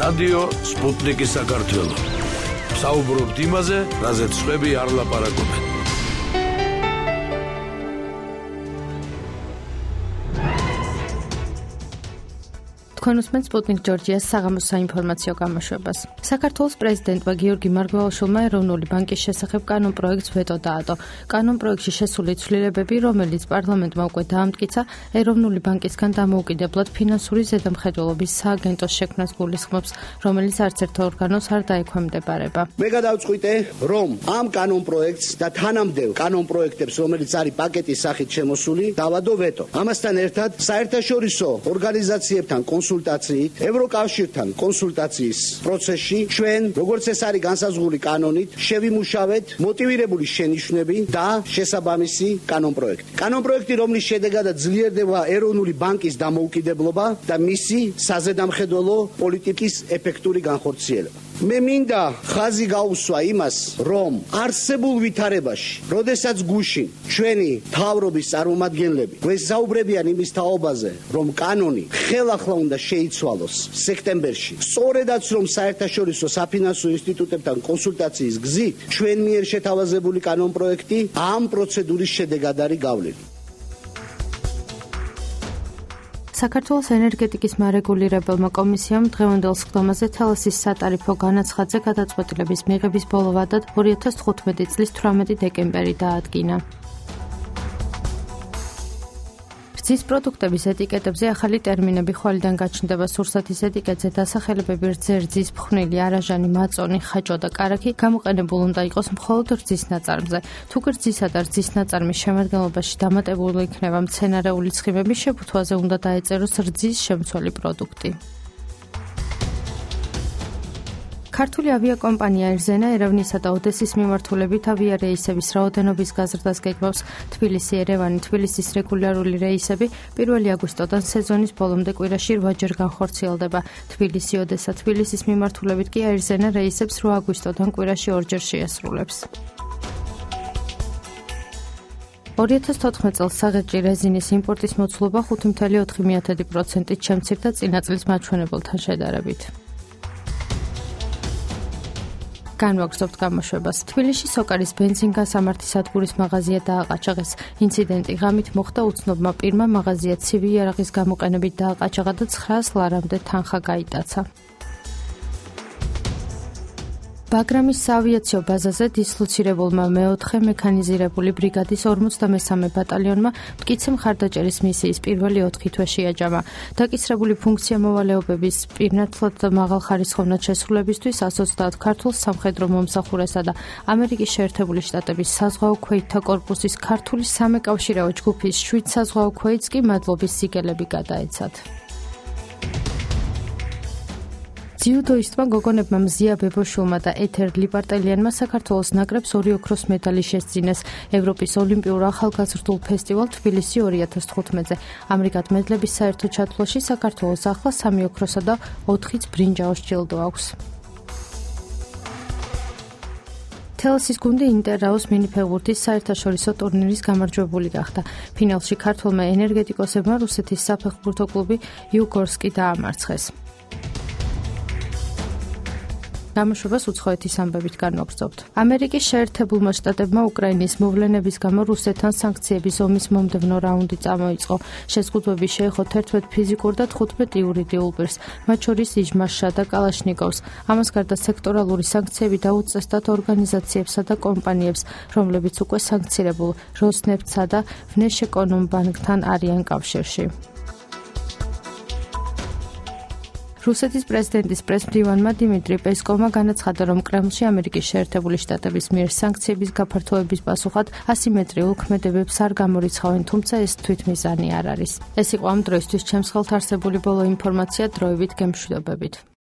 რადიო სპუტნიკი საქართველო. საუბრობთ იმაზე, რაზეც სხვები არ ლაპარაკობენ. თქვენ უსმენთ სპუტნიკ ჯორჯიას საღამოს საინფორმაციო გამოშვებას. საქართველოს პრეზიდენტმა გიორგი მარგველაშვილმა ეროვნული ბანკის შესახებ კანონპროექტს ვეტო დაადო. კანონპროექტში შესული ცვლილებები, რომელიც პარლამენტმა უკვე დაამტკიცა, ეროვნული ბანკისგან დამოუკიდებლად ფინანსური ზედამხედველობის სააგენტოს შექმნას გულისხმობს, რომელიც არც ერთ ორგანოს არ დაექვემდებარება. მე გადავწყვიტე, რომ ამ კანონპროექტს და თანამდებობ კანონპროექტებს, რომელიც არის პაკეტის სახით შემოსული, დავადო ვეტო. ამასთან ერთად, საერთაშორისო ორგანიზაციებთან კონსულტაციით, ევროკავშირთან კონსულტაციის პროცესში ჩვენ, როგორც ეს არის განსაზღვრული კანონით, შევიმუშავეთ მოტივირებული შენიშვნები და შესაბამისი კანონპროექტი. კანონპროექტი, რომლის შედეგადაც ძლიერდება ეროვნული ბანკის დამოუკიდებლობა და მისი საზედამხედველო პოლიტიკის ეფექტური განხორციელება. მე მინდა ხაზი გაუსვა იმას, რომ არსებულ ვითარებაში, როდესაც გუშინ ჩვენი მთავრობის წარმომადგენლები გვესაუბრებიან იმის თაობაზე, რომ კანონი ხელახლა უნდა შეიცვალოს სექტემბერში, სწორედაც რომ საერთაშორისო საფინანსო ინსტიტუტებთან კონსულტაციის გზით ჩვენ მიერ შეთავაზებული კანონპროექტი ამ პროცედურის შედეგად არის გავლილი. საქართველოს ენერგეტიკის მარეგულირებელმა კომისიამ დღევანდელ სხდომაზე თელესის სატარიფო განაცხადზე გადაწყვეტილების მიღების ბოლო ვადად 2015 წლის 18 დეკემბერი დაადგინა. რძის პროდუქტების ეტიკეტებზე ახალი ტერმინები ხვალიდან გაჩნდება. სურსათის ეტიკეტზე დასახელებები რძე, რძის ფხვნილი, არაჟანი, მაწონი, ხაჭო და კარაქი გამოყენებულ უნდა იყოს მხოლოდ რძის ნაწარმზე. თუ კი რძისა და რძის ნაწარმის შემადგენლობაში დამატებული იქნება მცენარეული ცხიმები, შეფუთვაზე უნდა დაეწეროს რძის შემცველი პროდუქტი. ქართული ავიაკომპანია ერზენა ერევნისა და ოდესის მიმართულებით ავიარეისების რაოდენობის გაზრდას გეგმავს. თბილისი-ერევანი, თბილისის რეგულარული რეისები 1 აგვისტოდან სეზონის ბოლომდე კვირაში 8-ჯერ განხორციელდება. თბილისი-ოდესა, თბილისის მიმართულებით კი ერზენა რეისებს 8 აგვისტოდან კვირაში 2-ჯერ შეასრულებს. 2014 წელს საღებჭი რეზინის იმპორტის მოცულობა 5.4%-ით შემცირდა წინა წლის მაჩვენებელთან შედარებით. განვაგრძობთ გამოშვებას. თბილისში სოკარის ბენზინგასამართი სადგურის მაღაზია დააყაჩაღეს. ინციდენტი ღამით მოხდა უცნობმა პირმა მაღაზია ცივი იარაღის გამოყენებით დააყაჩაღა და 900 ლარამდე თანხა გაიტაცა. ბაგრამის საავიაციო ბაზაზე დისლოცირებულმა მე-4 მექანიზირებული ბრიგადის 53 ბატალიონმა მტკიცე მხარდაჭერის მისიის პირველი 4 თვე შეაჯამა. დაკისრებული ფუნქცია მოვალეობების პირნათლად და მაღალხარისხოვნად შესრულებისთვის 130 ქართულ სამხედრო მომსახურესა და ამერიკის შეერთებული შტატების საზღვაო ქვეითთა კორპუსის ქართული სამეკავშირეო ჯგუფის 7 საზღვაო ქვეითს კი მადლობის სიგელები გადაეცათ. ძიუდოისტმა გოგონებმა მზია ბებოშულმა და ეთერ ლიპარტელიანმა საქართველოს ნაკრებს 2 ოქროს медаლი შესძინეს ევროპის ოლიმპიურ ახალგაზრდულ ფესტივალ თბილისი 2015-ზე. ამრიგად მედლების საერთო ჩათვლაში საქართველოს ახლა 3 ოქროსა და 4 ბრინჯაოს ჯილდო აქვს. თელესის გუნდი ინტერაოს მინიფეხბურთის საერთაშორისო ტურნირის გამარჯვებული გახდა. ფინალში ქართველმა ენერგეტიკოსებმა რუსეთის საფეხბურთო კლუბი იუგორსკი დაამარცხეს. გამოშვებას უცხოეთის ამბებით განვაგრძობთ. ამერიკის შეერთებულმა შტატებმა უკრაინის მოვლენების გამო რუსეთთან სანქციების ომის მომდევნო რაუნდი წამოიწყო. შეზღუდვები შეეხო 11 ფიზიკურ და 15 იურიდიულ პირს, მათ შორის იჟმაშსა და კალაშნიკოვს. ამას გარდა სექტორალური სანქციები დაუწესდათ ორგანიზაციებსა და კომპანიებს, რომლებიც უკვე სანქცირებულ როსნეფტსა და ვნეშეკონომბანკთან არიან კავშირში. რუსეთის პრეზიდენტის პრესმდივანმა დიმიტრი პესკოვმა განაცხადა, რომ კრემლში ამერიკის შეერთებული შტატების მიერ სანქციების გაფართოების პასუხად ასიმეტრიულ ქმედებებს არ გამორიცხავენ, თუმცა ეს თვითმიზანი არ არის. ეს იყო ამ დროისთვის ჩემს ხელთ არსებული ბოლო ინფორმაცია დროებით გემშვიდობებით.